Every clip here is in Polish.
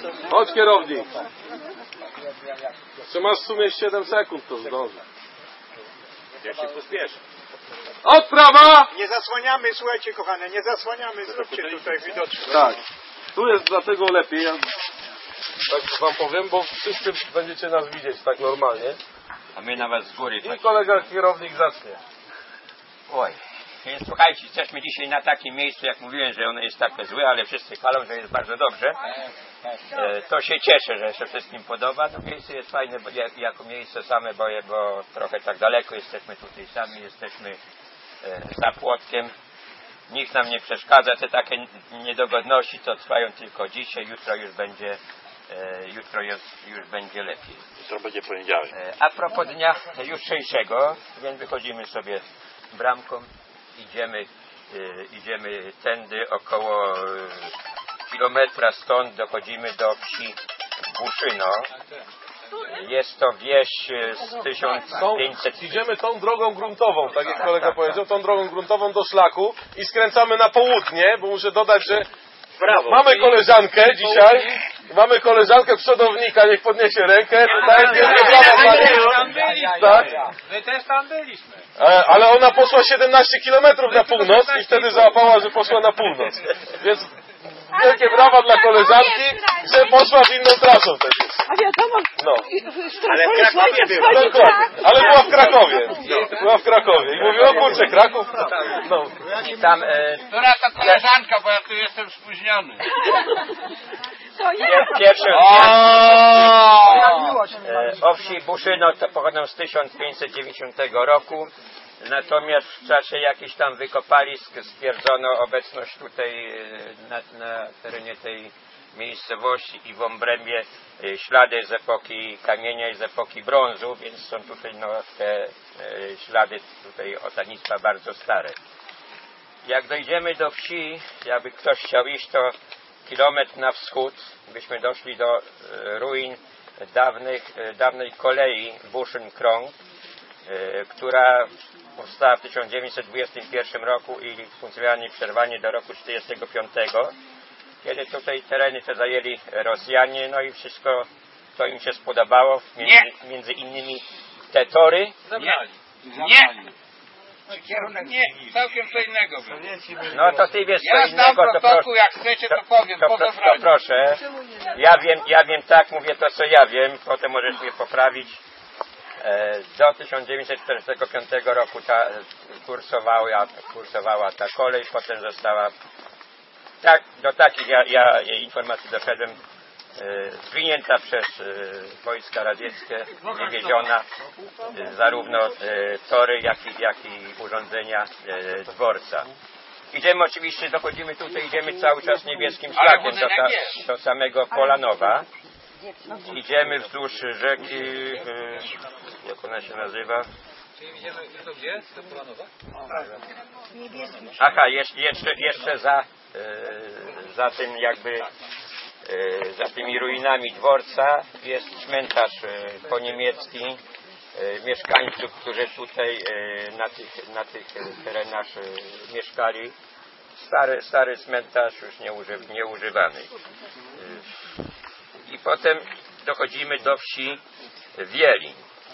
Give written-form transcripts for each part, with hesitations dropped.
Chodź kierownik. Czy masz w sumie 7 sekund, to zdąży. Ja się pospieszę. Odprawa! Nie zasłaniamy, słuchajcie kochane, nie zasłaniamy, zróbcie tutaj widoczne. Tak. Tu jest dlatego lepiej, ja tak wam powiem, bo wszyscy będziecie nas widzieć tak normalnie. A my na was z góry. I kolega kierownik zacznie. Oj. Więc słuchajcie, jesteśmy dzisiaj na takim miejscu, jak mówiłem, że ono jest takie złe, ale wszyscy chwalą, że jest bardzo dobrze. To się cieszę, że się wszystkim podoba. No miejsce jest fajne, bo jako miejsce same boję, bo trochę tak daleko jesteśmy tutaj sami, jesteśmy za płotkiem. Nikt nam nie przeszkadza, te takie niedogodności to trwają tylko dzisiaj, jutro już będzie lepiej. Jutro będzie poniedziałek. A propos dnia jutrzejszego, więc wychodzimy sobie bramką, idziemy tędy około kilometra stąd, dochodzimy do wsi Buszyno. Jest to wieś z 1500... Idziemy tą drogą gruntową, tak jak kolega powiedział, tą drogą gruntową do szlaku i skręcamy na południe, bo muszę dodać, że mamy koleżankę dzisiaj, mamy koleżankę przodownika, niech podniesie rękę. Tak? My też tam byliśmy. Ale ona poszła 17 km na północ i wtedy załapała, że poszła na północ. Więc wielkie brawa dla koleżanki, że poszła w inną trasą wtedy. A wiadomo, No. Ale w Krakowie była. Dokładnie. Ale była w Krakowie. Była w Krakowie. I mówiła, kurczę, Kraków. No. I tam... Która to koleżanka, bo ja tu jestem spóźniony. to ja. Pierwsze o wsi Buszyno to pochodzą z 1590 roku. Natomiast w czasie jakichś tam wykopalisk stwierdzono obecność tutaj na terenie tej miejscowości i w obrębie ślady z epoki kamienia i z epoki brązu, więc są tutaj te ślady tutaj osadnictwa bardzo stare. Jak dojdziemy do wsi, jakby ktoś chciał iść, to kilometr na wschód byśmy doszli do ruin dawnej kolei Buszyn-Krąg, która powstała w 1921 roku i funkcjonowała nieprzerwanie do roku 1945, kiedy tutaj tereny te zajęli Rosjanie, no i wszystko to im się spodobało, między innymi te tory. Nie! Kierunek nie, całkiem co innego było. No to ty wiesz co innego, to proszę. Jak chcecie, to powiem, to proszę. Ja wiem tak, mówię to co ja wiem, potem możesz mnie poprawić. Do 1945 roku kursowała ta kolej, potem została do takich informacji doszedłem, zwinięta przez wojska radzieckie, wywieziona zarówno tory, jak i urządzenia dworca. Idziemy oczywiście, dochodzimy tutaj, idziemy cały czas niebieskim szlakiem do samego Polanowa. Idziemy wzdłuż rzeki, jak ona się nazywa? Aha, jeszcze za tym jakby za tymi ruinami dworca jest cmentarz poniemiecki mieszkańców, którzy tutaj na tych terenach mieszkali. Stary cmentarz już nieużywany. I potem dochodzimy do wsi Wielin.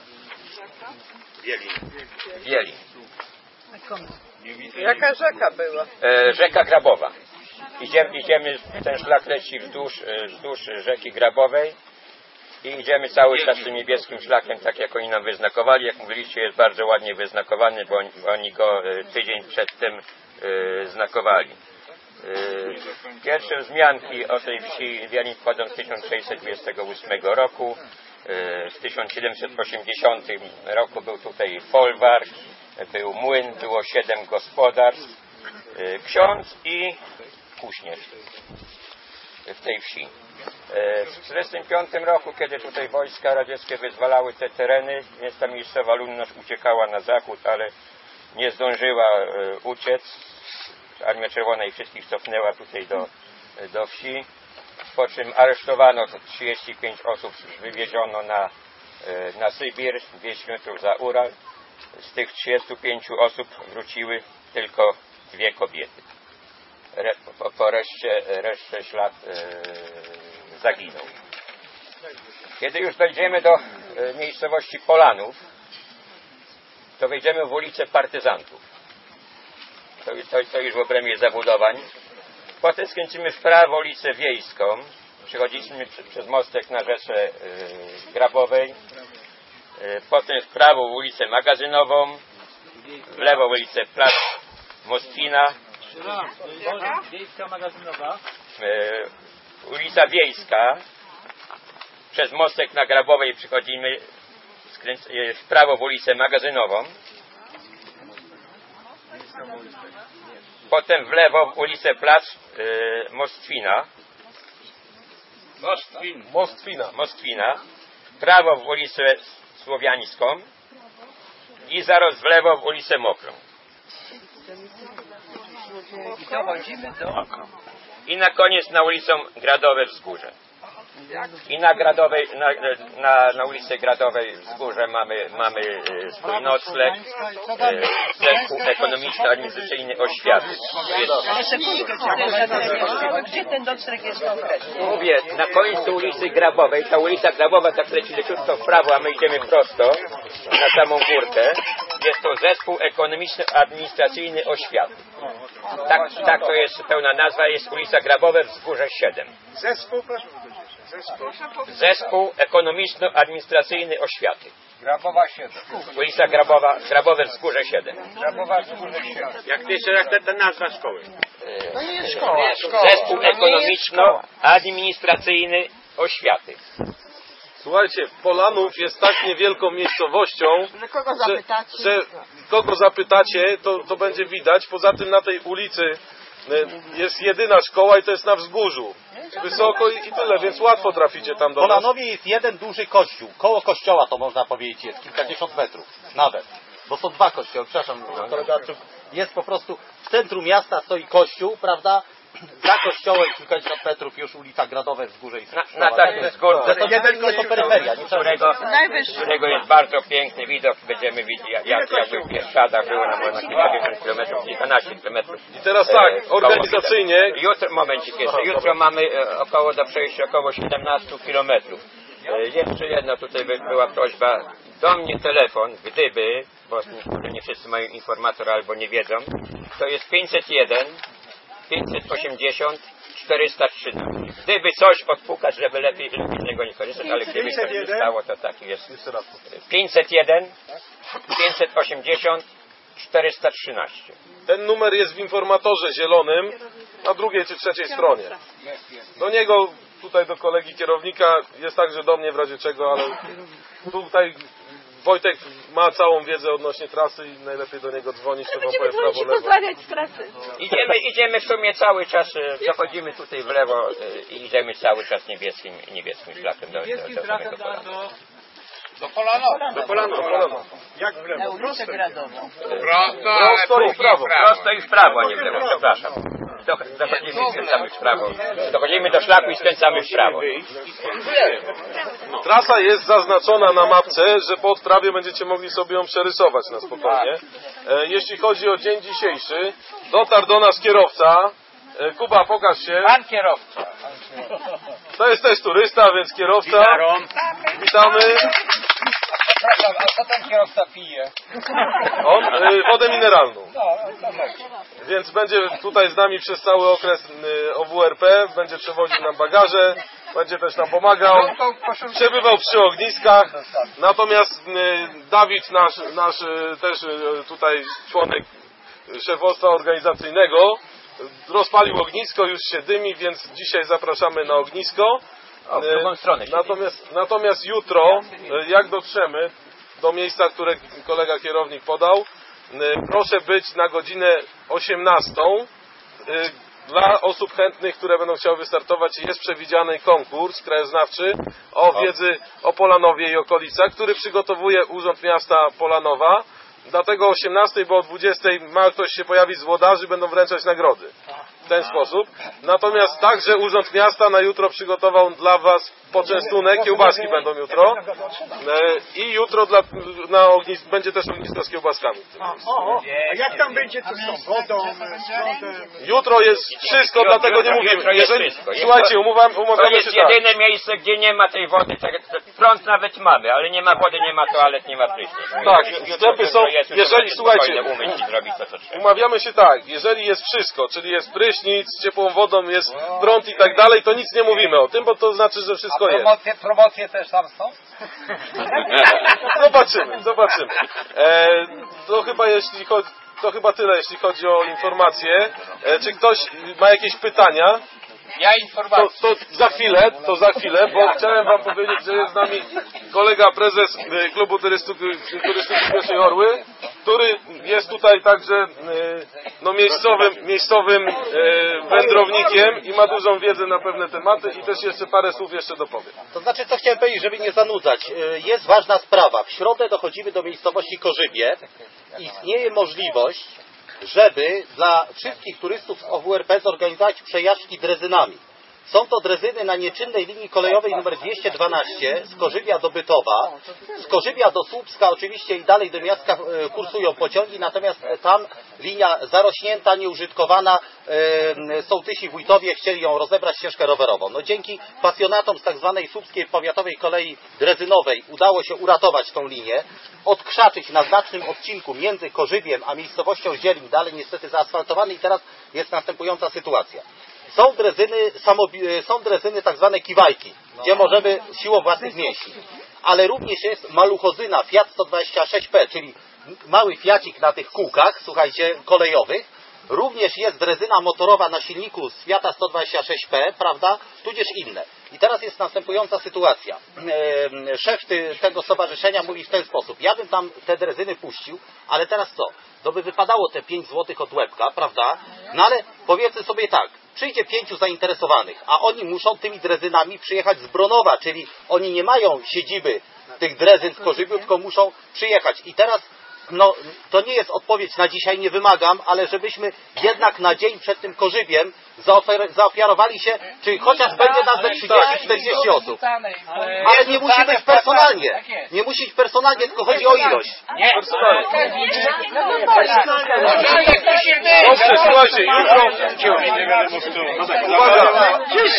Jaka rzeka była? Rzeka Grabowa. Idziemy, ten szlak leci wzdłuż rzeki Grabowej i idziemy cały czas tym niebieskim szlakiem, tak jak oni nam wyznakowali. Jak mówiliście, jest bardzo ładnie wyznakowany, bo oni go tydzień przed tym znakowali. Pierwsze wzmianki o tej wsi Wielin wchodzą z 1628 roku. W 1780 roku był tutaj folwark, był młyn, było 7 gospodarstw, ksiądz i kuśnierz w tej wsi. W 1945 roku, kiedy tutaj wojska radzieckie wyzwalały te tereny, więc ta miejscowa ludność uciekała na zachód, ale nie zdążyła uciec. Armia Czerwona i wszystkich cofnęła tutaj do wsi, po czym aresztowano 35 osób, wywieziono na Sybir, 200 metrów za Ural. Z tych 35 osób wróciły tylko 2 kobiety. Po reszcie ślad zaginął. Kiedy już dojdziemy do miejscowości Polanów, to wejdziemy w ulicę Partyzantów. To już w obrębie zabudowań. Potem skręcimy w prawo ulicę Wiejską. Przechodzimy przez mostek na Rzeszę Grabowej. Potem w prawo ulicę Magazynową. W lewo ulicę Plac Mostwina. Wiejska magazynowa. Ulica Wiejska. Przez mostek na Grabowej przechodzimy w prawo w ulicę Magazynową. Potem w lewo w ulicę Plac Mostwina. Mostwina. W prawo w ulicę Słowiańską. I zaraz w lewo w ulicę Mokrą. I dochodzimy do... I na koniec na ulicę Gradowe Wzgórze. I na Gradowej, na ulicy Gradowej Wzgórze mamy swój nocleg, zespół ekonomiczno-administracyjny oświaty. Ale sekundkę, gdzie ten nocleg jest konkretnie? Mówię, na końcu ulicy Grabowej, ta ulica Grabowa tak leci leciutko w prawo, a my idziemy prosto na samą górkę. Jest to zespół ekonomiczno-administracyjny oświaty. Tak to jest pełna nazwa, jest ulica Grabowe Wzgórze 7. Zespół ekonomiczno-administracyjny oświaty. Grabowa 7. Ulica Grabowe Wzgórze 7. Grabowa Wzgórze 7. Jak ta nazwa szkoły? To nie jest szkoła. Zespół ekonomiczno-administracyjny oświaty. Słuchajcie, Polanów jest tak niewielką miejscowością, że kogo zapytacie, to będzie widać. Poza tym na tej ulicy jest jedyna szkoła i to jest na wzgórzu. Wysoko i tyle, więc łatwo traficie tam do nas. W Polanowie jest jeden duży kościół. Koło kościoła to można powiedzieć jest, kilkadziesiąt metrów nawet. Bo są dwa kościoły, przepraszam, kolega Arczuk. Jest po prostu w centrum miasta stoi kościół, prawda? Za kościołem kilkadziesiąt metrów już ulica Gradowe Wzgórze i Na takim wzgórze, to nie to peryferia, którego jest bardzo piękny widok. Będziemy widzieć, jakby w Bieszczadach było na kilkadziesiąt kilometrów, kilkanaście kilometrów. I teraz tak, organizacyjnie... Jutro mamy do przejścia około 17 kilometrów. Jeszcze jedno tutaj była prośba. Do mnie telefon, gdyby, bo nie wszyscy mają informator albo nie wiedzą, to jest 501 580 413. Gdyby coś odpukać, żeby lepiej z niego nie korzystać, ale gdyby coś nie stało, to taki jest. 501 580 413. Ten numer jest w informatorze zielonym na drugiej czy trzeciej stronie. Do niego, tutaj do kolegi kierownika, jest także do mnie w razie czego, ale tutaj Wojtek ma całą wiedzę odnośnie trasy i najlepiej do niego dzwonić, to wam powiem prawo lewo. Idziemy w sumie cały czas, dochodzimy tutaj w lewo i idziemy cały czas niebieskim szlakiem Do Polanowa. Do Polanowa. Jak w lewo? Na ulicę Gradową. Prosto i w prawo. Prosto i w prawo, a nie w lewo, przepraszam. Dochodzimy i skręcamy w prawo. Dochodzimy do szlaku i skręcamy w prawo. Trasa jest zaznaczona na mapce, że po odprawie będziecie mogli sobie ją przerysować na spokojnie. Jeśli chodzi o dzień dzisiejszy, dotarł do nas kierowca. Kuba, pokaż się. Pan kierowca. To jest też turysta, więc kierowca. Witamy. A co ten kierowca pije? On wodę mineralną. No, to tak. Więc będzie tutaj z nami przez cały okres OWRP, będzie przewoził nam bagaże, będzie też nam pomagał, przebywał przy ogniskach. Natomiast Dawid, nasz też tutaj członek szefostwa organizacyjnego, rozpalił ognisko, już się dymi, więc dzisiaj zapraszamy na ognisko. W drugą stronę. Natomiast jutro, jak dotrzemy do miejsca, które kolega kierownik podał, proszę być na godzinę 18. Dla osób chętnych, które będą chciały wystartować, jest przewidziany konkurs krajoznawczy o wiedzy o Polanowie i okolicach, który przygotowuje Urząd Miasta Polanowa. dlatego o 18, bo o 20 ma ktoś się pojawić z włodarzy, będą wręczać nagrody. W ten sposób. Natomiast także Urząd Miasta na jutro przygotował dla Was poczęstunek, kiełbaski będą jutro. I jutro będzie też ognisko z kiełbaskami. A jak tam będzie to z wodą? Jutro jest wszystko, dlatego nie mówimy. Słuchajcie, umawiamy to jest się tak. jedyne miejsce, gdzie nie ma tej wody. Prąd nawet mamy, ale nie ma wody, nie ma toalet, nie ma prysznic. Tak, sklepy są, jeżeli, słuchajcie, umawiamy się tak, jeżeli jest wszystko, czyli jest prysznic, z ciepłą wodą, jest prąd i tak dalej, to nic nie mówimy o tym, bo to znaczy, że wszystko jest. Promocje też tam są? Zobaczymy. To chyba tyle, jeśli chodzi o informacje. Czy ktoś ma jakieś pytania? Ja informację. To za chwilę, bo chciałem Wam powiedzieć, że jest z nami kolega prezes Klubu Turystyki Pieszej Orły, który jest tutaj także miejscowym wędrownikiem i ma dużą wiedzę na pewne tematy i też jeszcze parę słów dopowie. To znaczy, co chciałem powiedzieć, żeby nie zanudzać. Jest ważna sprawa. W środę dochodzimy do miejscowości Korzybie. Istnieje możliwość, żeby dla wszystkich turystów z OWRP zorganizować przejażdżki drezynami. Są to drezyny na nieczynnej linii kolejowej nr 212 z Korzybia do Bytowa. Z Korzybia do Słupska oczywiście i dalej do miasta kursują pociągi, natomiast tam linia zarośnięta, nieużytkowana, sołtysi wójtowie chcieli ją rozebrać, ścieżkę rowerową. No dzięki pasjonatom z tak zwanej Słupskiej Powiatowej Kolei Drezynowej udało się uratować tą linię, odkrzaczyć na znacznym odcinku między Korzybiem a miejscowością Zielin, dalej niestety zaasfaltowany i teraz jest następująca sytuacja. Są drezyny tak zwane kiwajki, gdzie możemy siłą własnych mięśni. Ale również jest maluchozyna Fiat 126P, czyli mały fiacik na tych kółkach, słuchajcie, kolejowych. Również jest drezyna motorowa na silniku z Fiata 126P, prawda, tudzież inne. I teraz jest następująca sytuacja. Szef tego stowarzyszenia mówi w ten sposób. Ja bym tam te drezyny puścił, ale teraz co? To by wypadało te 5 zł od łebka, prawda? No ale powiedzmy sobie tak. Przyjdzie 5 zainteresowanych, a oni muszą tymi drezynami przyjechać z Bronowa, czyli oni nie mają siedziby tych drezyn w Korzybiu, tylko muszą przyjechać. I teraz no, to nie jest odpowiedź na dzisiaj, nie wymagam, ale żebyśmy jednak na dzień przed tym Korzybiem zaofiarowali się, czyli chociaż będzie nas ze 30-40 osób. Ale nie musi być personalnie. Nie musi być personalnie, tylko chodzi o ilość. Nie, Dobrze, słuchajcie, jutro... Uwaga!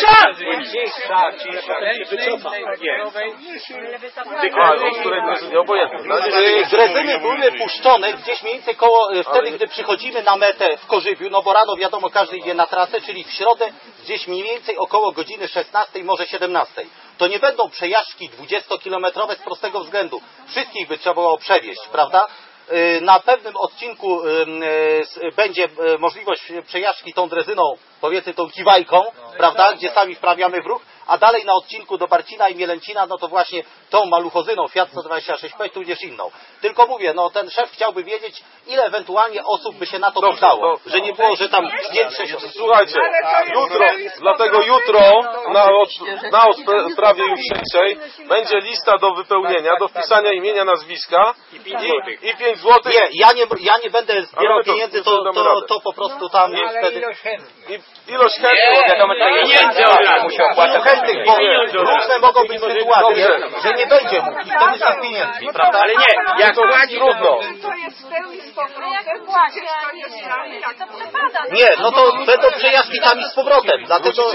Drezyny były puszczone gdzieś mniej więcej koło, wtedy, gdy przychodzimy na metę w Korzybiu, no bo rano wiadomo, każdy idzie na trasę, czyli w środę gdzieś mniej więcej około godziny 16, może 17. To nie będą przejażdżki 20-kilometrowe z prostego względu. Wszystkich by trzeba było przewieźć, prawda? Na pewnym odcinku będzie możliwość przejażdżki tą drezyną, powiedzmy tą kiwajką, prawda, gdzie sami wprawiamy w ruch, a dalej na odcinku do Barcina i Mielęcina, no to właśnie tą maluchozyną Fiat 126P, tudzież inną. Tylko mówię, no ten szef chciałby wiedzieć, ile ewentualnie osób by się na to przydało, że nie było, że tam 5-6 osób. Słuchajcie, dlatego jutro na sprawie jutrzejszej będzie lista do wypełnienia, do wpisania imienia, nazwiska i 5 zł. Nie, ja nie będę zbierał pieniędzy, to po prostu tam wtedy... Ilość chętnych, wiadomo, to pieniędzy musi opłacać. Bo różne mogą być sytuacje, że nie będzie mógł i wtedy trzeba pieniędzy, prawda? Ale nie, jak płaci, trudno. To jest w pełni z powrotem, przecież to jest tam Nie, no to będą przejażdżki tam i z powrotem, dlatego...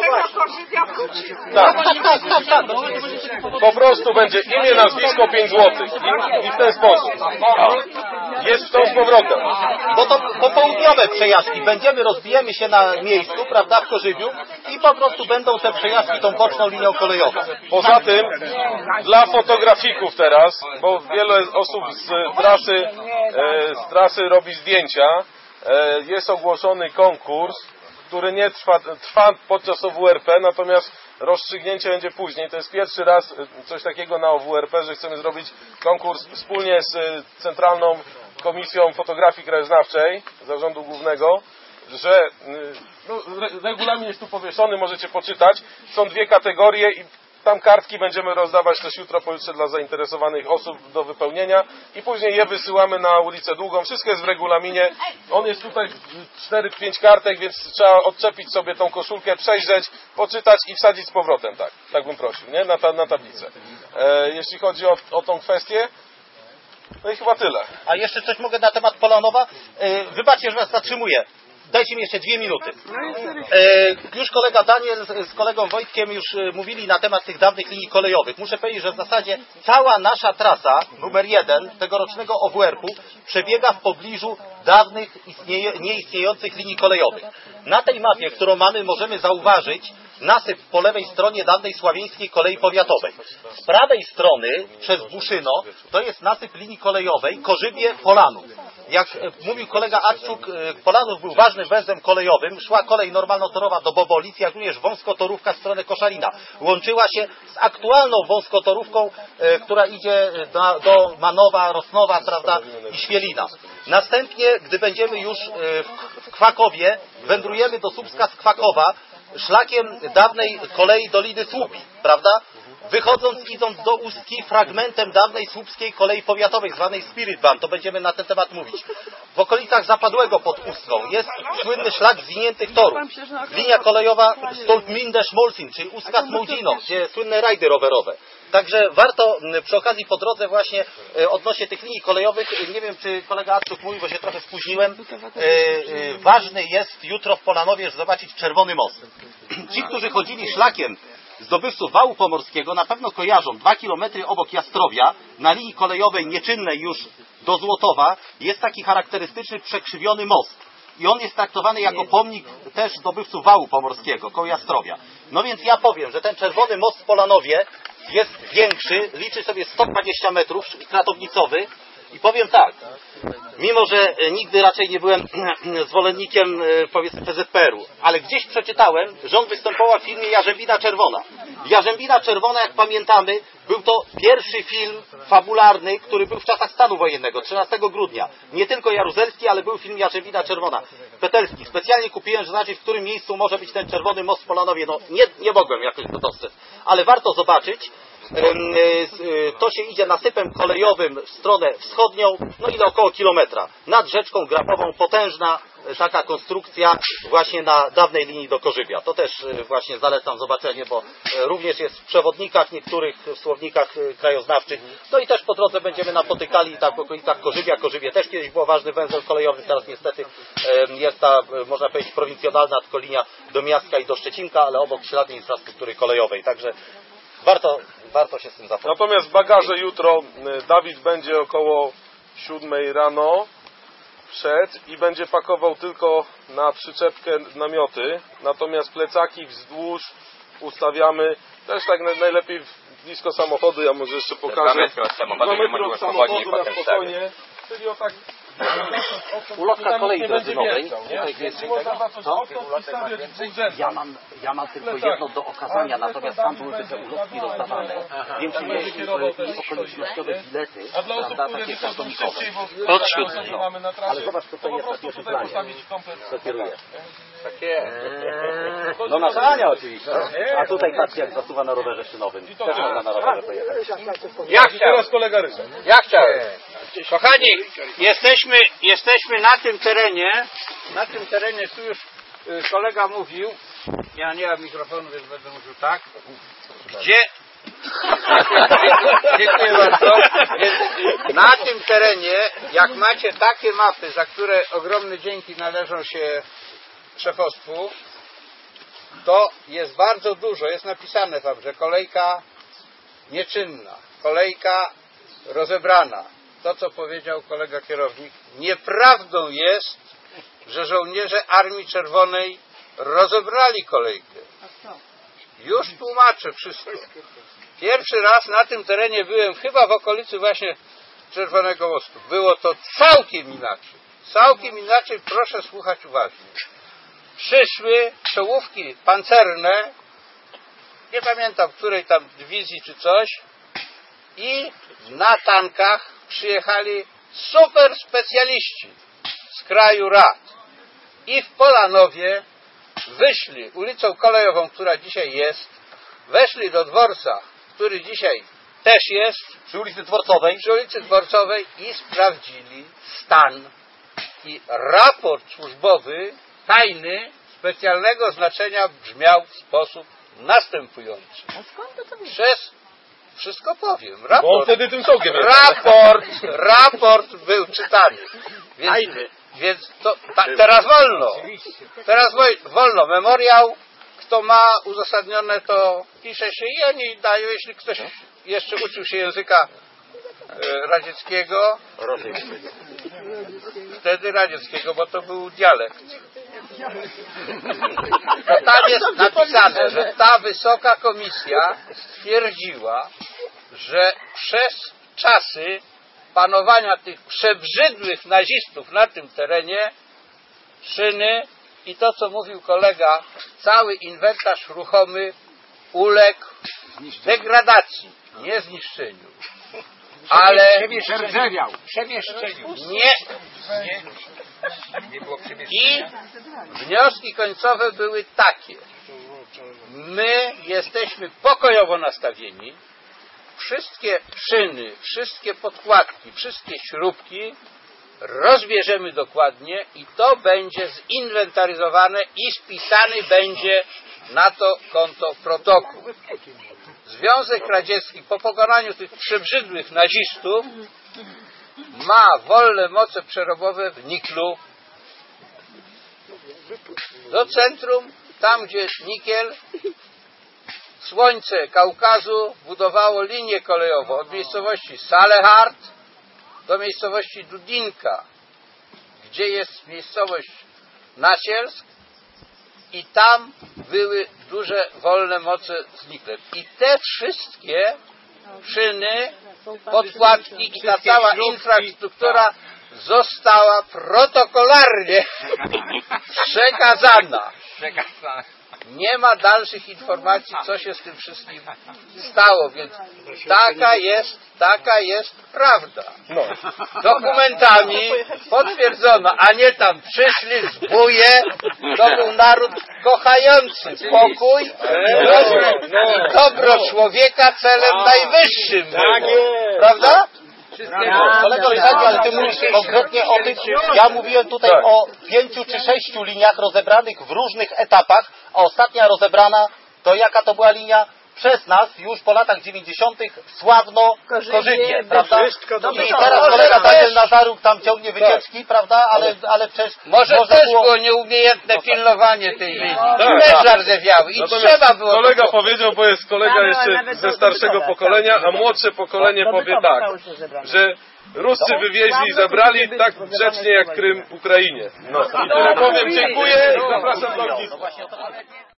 Tak. Po prostu będzie imię, nazwisko, 5 zł. I w ten sposób. Jest to z powrotem. Bo to popołudniowe przejażdżki. Rozbijemy się na miejscu, prawda, w Korzybiu i po prostu będą te przejażdżki tą boczną linią kolejową. Poza tym, dla fotografików teraz, bo wiele osób z trasy robi zdjęcia, jest ogłoszony konkurs, który nie trwa podczas OWRP, natomiast rozstrzygnięcie będzie później. To jest pierwszy raz coś takiego na OWRP, że chcemy zrobić konkurs wspólnie z Centralną Komisją Fotografii Krajoznawczej Zarządu Głównego, że regulamin jest tu powieszony, możecie poczytać. Są 2 kategorie i Tam kartki będziemy rozdawać też jutro, pojutrze dla zainteresowanych osób do wypełnienia i później je wysyłamy na ulicę Długą. Wszystko jest w regulaminie. On jest tutaj 4-5 kartek, więc trzeba odczepić sobie tą koszulkę, przejrzeć, poczytać i wsadzić z powrotem. Tak bym prosił, nie? Na tablicę. Jeśli chodzi o tą kwestię, no i chyba tyle. A jeszcze coś mogę na temat Polanowa? Wybaczcie, że was zatrzymuję. Dajcie mi jeszcze 2 minuty. Już kolega Daniel z kolegą Wojtkiem już mówili na temat tych dawnych linii kolejowych. Muszę powiedzieć, że w zasadzie cała nasza trasa numer 1 tegorocznego OWR-u przebiega w pobliżu dawnych nieistniejących linii kolejowych. Na tej mapie, którą mamy, możemy zauważyć nasyp po lewej stronie dawnej sławieńskiej kolei powiatowej. Z prawej strony przez Buszyno to jest nasyp linii kolejowej Korzybie-Polanów. Jak mówił kolega Adczuk, Polanów był ważnym węzłem kolejowym. Szła kolej normalnotorowa do Bobolic, jak również wąskotorówka w stronę Koszalina. Łączyła się z aktualną wąskotorówką, która idzie do Manowa, Rosnowa, prawda, i Świelina. Następnie, gdy będziemy już w Kwakowie, wędrujemy do Słupska z Kwakowa, szlakiem dawnej kolei Doliny Słupi, prawda? Wychodząc, idąc do Ustki, fragmentem dawnej słupskiej kolei powiatowej, zwanej Spirit Band, to będziemy na ten temat mówić. W okolicach Zapadłego pod Ustką jest słynny szlak zwiniętych torów. Linia kolejowa Stolpminde-Schmolzin, czyli Ustka-Smołdzino, gdzie słynne rajdy rowerowe. Także warto przy okazji po drodze właśnie odnośnie tych linii kolejowych, nie wiem czy kolega Arczuk mówi, bo się trochę spóźniłem, ważny jest jutro w Polanowie zobaczyć Czerwony Most. Ci, którzy chodzili szlakiem zdobywców Wału Pomorskiego, na pewno kojarzą 2 kilometry obok Jastrowia, na linii kolejowej nieczynnej już do Złotowa, jest taki charakterystyczny przekrzywiony most. I on jest traktowany jako pomnik też zdobywców Wału Pomorskiego, koło Jastrowia. No więc ja powiem, że ten Czerwony Most w Polanowie jest większy, liczy sobie 120 metrów, kratownicowy. I powiem tak, mimo że nigdy raczej nie byłem zwolennikiem, powiedzmy, PZPR-u, ale gdzieś przeczytałem, że on występował w filmie Jarzębina Czerwona. Jarzębina Czerwona, jak pamiętamy, był to pierwszy film fabularny, który był w czasach stanu wojennego, 13 grudnia. Nie tylko Jaruzelski, ale był film Jarzębina Czerwona. Petelski. Specjalnie kupiłem, że znaczy, w którym miejscu może być ten Czerwony Most w Polanowie. No, nie mogłem jakoś go dostrzec, ale warto zobaczyć. To się idzie nasypem kolejowym w stronę wschodnią, no i około kilometra. Nad rzeczką Grabową potężna taka konstrukcja właśnie na dawnej linii do Korzybia. To też właśnie zalecam zobaczenie, bo również jest w przewodnikach, niektórych w słownikach krajoznawczych. No i też po drodze będziemy napotykali tak w okolicach Korzybia. Korzybie też kiedyś było ważny węzeł kolejowy, teraz niestety jest ta, można powiedzieć, prowincjonalna tylko linia do Miastka i do Szczecinka, ale obok śladnej infrastruktury kolejowej. Także warto się z tym zapoznać. Natomiast bagaże jutro Dawid będzie około 7 rano i będzie pakował tylko na przyczepkę namioty. Natomiast plecaki wzdłuż ustawiamy też tak najlepiej blisko samochodu. Ja może jeszcze pokażę. 2 metry od samochodu, 2 metry od samochodu na spokojnie. Czyli o tak... Ulotka kolei benzynowej. Ja mam tylko jedno do okazania, natomiast tam były te ulotki rozdawane. Wiem, że mieliśmy okolicznościowe bilety, prawda, takie kartonikowe. Ale zobacz, co to jest na pierwszym planie. Co kieruje. No na Ania oczywiście. A tutaj patrzcie, jak zasuwa na rowerze szynowym. Też można na rowerze pojechać. Ja chciałem. Teraz kolega Ryszard. Ja chciałem. Kochani, jesteśmy na tym terenie, tu już kolega mówił, ja nie mam mikrofonu, więc będę mówił tak, gdzie... Dziękuję bardzo. Więc na tym terenie, jak macie takie mapy, za które ogromne dzięki należą się szefostwu, to jest bardzo dużo, jest napisane tam, że kolejka nieczynna, kolejka rozebrana. To, co powiedział kolega kierownik, nieprawdą jest, że żołnierze Armii Czerwonej rozebrali kolejkę. Już tłumaczę wszystko. Pierwszy raz na tym terenie byłem chyba w okolicy właśnie Czerwonego Mostu. Było to całkiem inaczej. Całkiem inaczej, proszę słuchać uważnie. Przyszły czołówki pancerne, nie pamiętam której tam dywizji czy coś, i na tankach przyjechali super specjaliści z kraju rad. I w Polanowie wyszli ulicą kolejową, która dzisiaj jest, weszli do dworca, który dzisiaj też jest, Przy ulicy Dworcowej. przy ulicy Dworcowej i sprawdzili stan. I raport służbowy, tajny, specjalnego znaczenia brzmiał w sposób następujący. Wszystko powiem. Bo on wtedy tym czołgiem jest. Raport był czytany. Więc to, teraz wolno. Teraz wolno. Memoriał, kto ma uzasadnione, to pisze się i oni dają, jeśli ktoś jeszcze uczył się języka radzieckiego, wtedy radzieckiego, bo to był dialekt. To tam jest napisane, że ta wysoka komisja stwierdziła, że przez czasy panowania tych przebrzydłych nazistów na tym terenie szyny i to, co mówił kolega, cały inwentarz ruchomy uległ degradacji, nie zniszczeniu. Ale i wnioski końcowe były takie. My jesteśmy pokojowo nastawieni. Wszystkie szyny, wszystkie podkładki, wszystkie śrubki rozbierzemy dokładnie i to będzie zinwentaryzowane i spisany będzie na to konto protokół. Związek Radziecki po pokonaniu tych przebrzydłych nazistów ma wolne moce przerobowe w Niklu do centrum, tam gdzie jest nikiel. Słońce Kaukazu budowało linię kolejową od miejscowości Salehard do miejscowości Dudinka, gdzie jest miejscowość Nasielsk i tam były duże wolne moce z niklem. I te wszystkie szyny, podkładki i ta cała infrastruktura została protokolarnie przekazana. Nie ma dalszych informacji, co się z tym wszystkim stało, więc taka jest prawda. Dokumentami potwierdzono, a nie tam przyszli zbóje, to był naród kochający pokój i dobro człowieka celem najwyższym. Prawda? Kolego Ryszardzie, ale ty mówisz konkretnie o tych, ja mówiłem tutaj o 5 czy 6 liniach rozebranych w różnych etapach, a ostatnia rozebrana, to jaka to była linia? Przez nas już po latach 90. sławno Korzybie, prawda? I teraz kolega Daniel Nazaruk tam ciągnie wycieczki, prawda? Ale przecież może też było nieumiejętne pilnowanie tej linii. Też zardzewiały i trzeba było... Kolega powiedział, bo jest kolega jeszcze ze starszego pokolenia, a młodsze pokolenie powie tak, że Ruscy wywieźli i zabrali tak grzecznie jak Krym Ukrainie. I tyle powiem, dziękuję i zapraszam do lotniska.